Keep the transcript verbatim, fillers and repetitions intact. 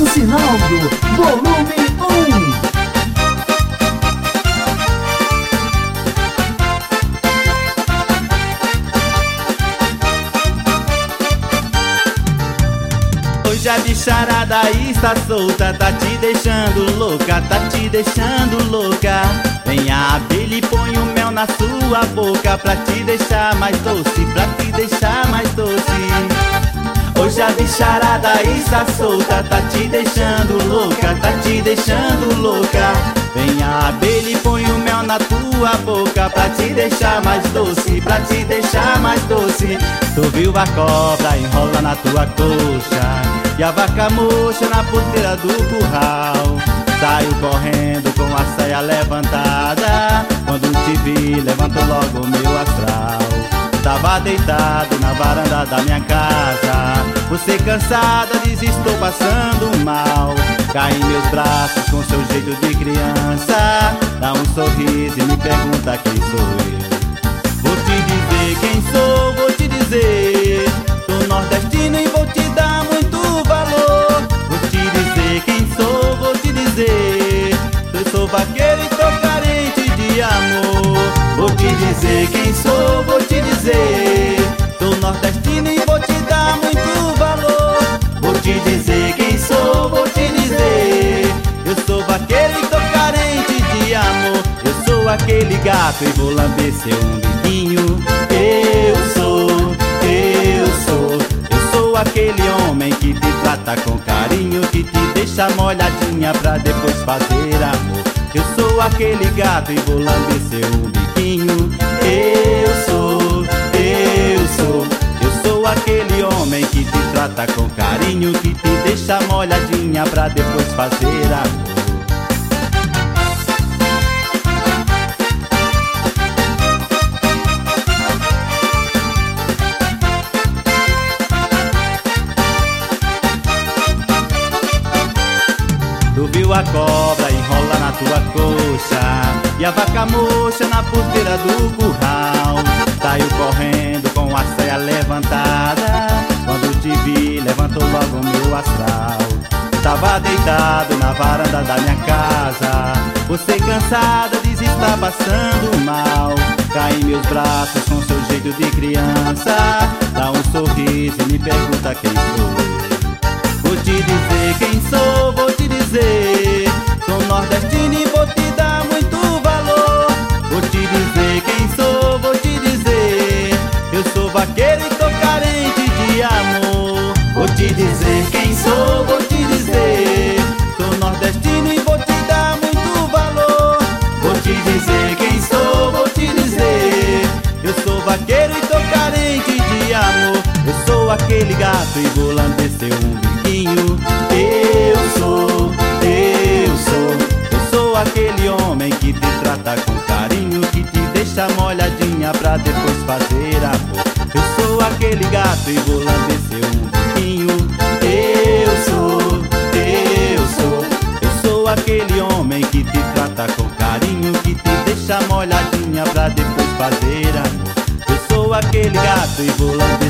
Sinaldo, volume um. Hoje a bicharada está solta, tá te deixando louca, tá te deixando louca. Vem a abelha e põe o mel na sua boca, pra te deixar mais doce, pra te deixar mais doce. Hoje a bicharada está solta, tá te deixando louca, tá te deixando louca. Vem a abelha e põe o mel na tua boca, pra te deixar mais doce, pra te deixar mais doce. Tu viu a cobra enrola na tua coxa, e a vaca murcha na porteira do curral. Saiu correndo com a saia levantada, quando te vi levantou logo meu astral. Tava deitado na varanda da minha casa, você cansada diz estou passando mal. Cai em meus braços com seu jeito de criança, dá um sorriso e me pergunta quem sou eu. Vou te dizer quem sou, vou te dizer, sou nordestino e vou te dar muito valor. Vou te dizer quem sou, vou te dizer, eu sou vaqueiro e tô carente de amor. Vou te dizer quem sou, vou te dizer, sou nordestino e vou te dar muito valor. Vou te dizer quem sou, vou te dizer, eu sou vaqueiro e tô carente de amor. Eu sou aquele gato e vou lamber seu umbiguinho. Eu sou, eu sou, eu sou aquele homem que te trata com carinho, que te deixa molhadinha pra depois fazer amor. Eu sou aquele gato e vou lamber seu umbiguinho. Eu sou, eu sou, eu sou aquele homem que te trata com carinho, que te deixa molhadinha pra depois fazer amor. Tu viu a cobra enrola na tua coxa, e a vaca murcha na porteira do curral. Saiu correndo com a saia levantada, quando te vi levantou logo meu astral. Tava deitado na varanda da minha casa, você cansada diz está passando mal. Cai em meus braços com seu jeito de criança, dá um sorriso e me pergunta quem sou eu. Vou te dizer quem sou, vou te dizer, sou nordestino e vou te dar muito valor. Vou te dizer quem sou, vou te dizer, eu sou vaqueiro e tô carente de amor. Vou te dizer quem sou, vou te dizer, sou nordestino e vou te dar muito valor. Vou te dizer quem sou, vou te dizer, eu sou vaqueiro e tô carente de amor. Eu sou aquele gato e vou lamber seu umbiguinho. Eu sou, eu sou, eu sou aquele homem que te trata com carinho, que te deixa molhadinha pra depois fazer amor. Eu sou aquele gato e vou lamber seu umbiguinho. Eu sou, eu sou, eu sou aquele homem que te trata com carinho, que te deixa molhadinha pra depois fazer amor. Eu sou aquele gato e vou lamber